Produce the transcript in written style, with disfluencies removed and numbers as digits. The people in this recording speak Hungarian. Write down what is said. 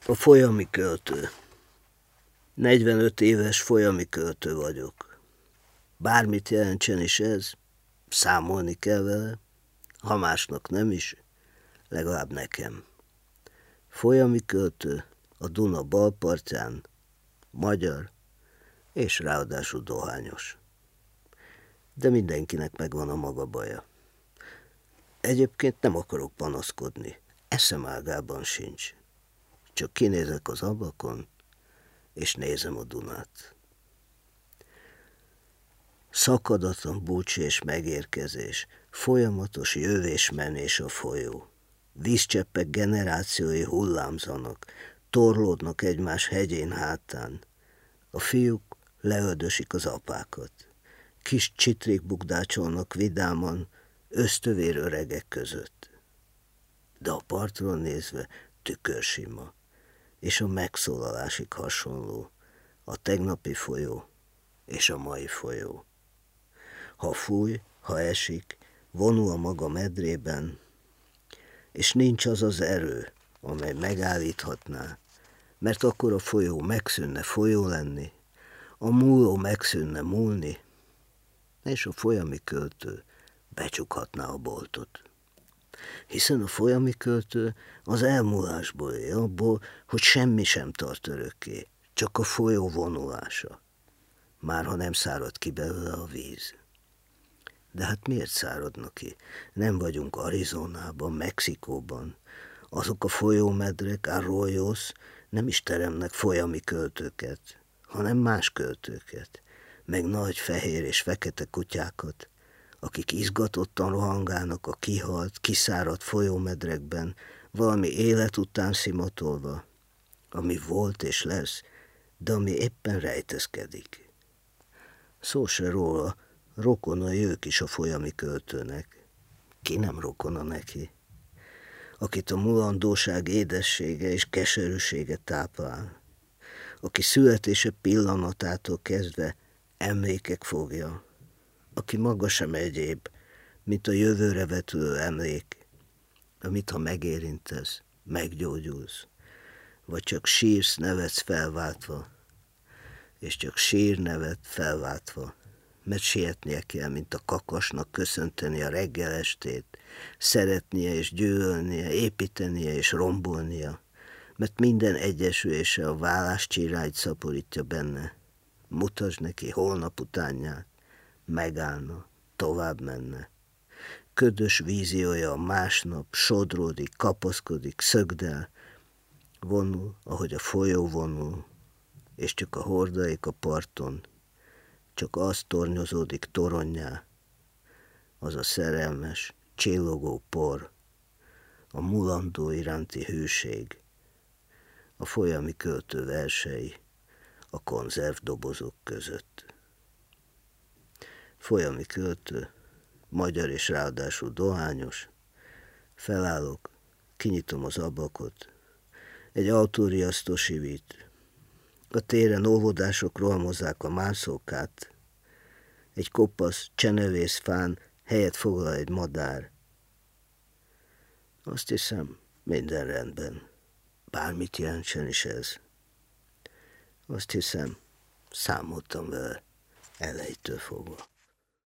A folyami költő. 45 éves folyami költő vagyok. Bármit jelentsen is ez, számolni kell vele, ha másnak nem is, legalább nekem. Folyami költő, a Duna bal partján, magyar, és ráadásul dohányos. De mindenkinek megvan a maga baja. Egyébként nem akarok panaszkodni, eszem ágában sincs. Csak kinézek az ablakon, és nézem a Dunát. Szakadatlan búcsú és megérkezés, folyamatos jövés-menés a folyó. Vízcseppek generációi hullámzanak, torlódnak egymás hegyén hátán. A fiúk leöldösik az apákat. Kis csitrik bukdácsolnak vidáman, ösztövér öregek között. De a partról nézve tükörsima, és a megszólalásig hasonló, a tegnapi folyó és a mai folyó. Ha fúj, ha esik, vonul a maga medrében, és nincs az az erő, amely megállíthatná, mert akkor a folyó megszűnne folyó lenni, a múló megszűnne múlni, és a folyami költő becsukhatná a boltot. Hiszen a folyami költő az elmúlásból él, abból, hogy semmi sem tart örökké, csak a folyó vonulása, már ha nem szárad ki belőle a víz. De hát miért száradnak ki? Nem vagyunk Arizonában, Mexikóban. Azok a folyómedrek, Arroyos nem is teremnek folyami költőket, hanem más költőket, meg nagy fehér és fekete kutyákat, akik izgatottan rohangálnak a kihalt, kiszáradt folyómedrekben, valami élet után szimatolva, ami volt és lesz, de ami éppen rejtezkedik. Szó se róla, rokonai ők is a folyami költőnek. Ki nem rokona neki? Akit a mulandóság édessége és keserűsége táplál, aki születése pillanatától kezdve emlékek fogja, aki maga sem egyéb, mint a jövőre vetülő emlék, amit ha megérintesz, meggyógyulsz, vagy csak sírsz, nevetsz felváltva, és csak sír, nevet felváltva, mert sietnie kell, mint a kakasnak köszönteni a reggel estét, szeretnie és gyűlölnie, építenie és rombolnia, mert minden egyesülése a válláscsirályt szaporítja benne. Mutasd neki holnap utánját, megállna, tovább menne. Ködös víziója a másnap, sodródik, kapaszkodik, szögdel, vonul, ahogy a folyó vonul, és csak a hordaik a parton, csak az tornyozódik toronnyá, az a szerelmes, csillogó por, a mulandó iránti hűség, a folyami költő versei a konzervdobozok között. Folyami költő, magyar és ráadásul dohányos, felállok, kinyitom az ablakot, egy autóriasztó sivít, a téren óvodások rohamozzák a mászókát, egy kopasz, csenevész fán helyet foglal egy madár. Azt hiszem, minden rendben, bármit jelentsen is ez. Azt hiszem, számoltam vele elejétől fogva.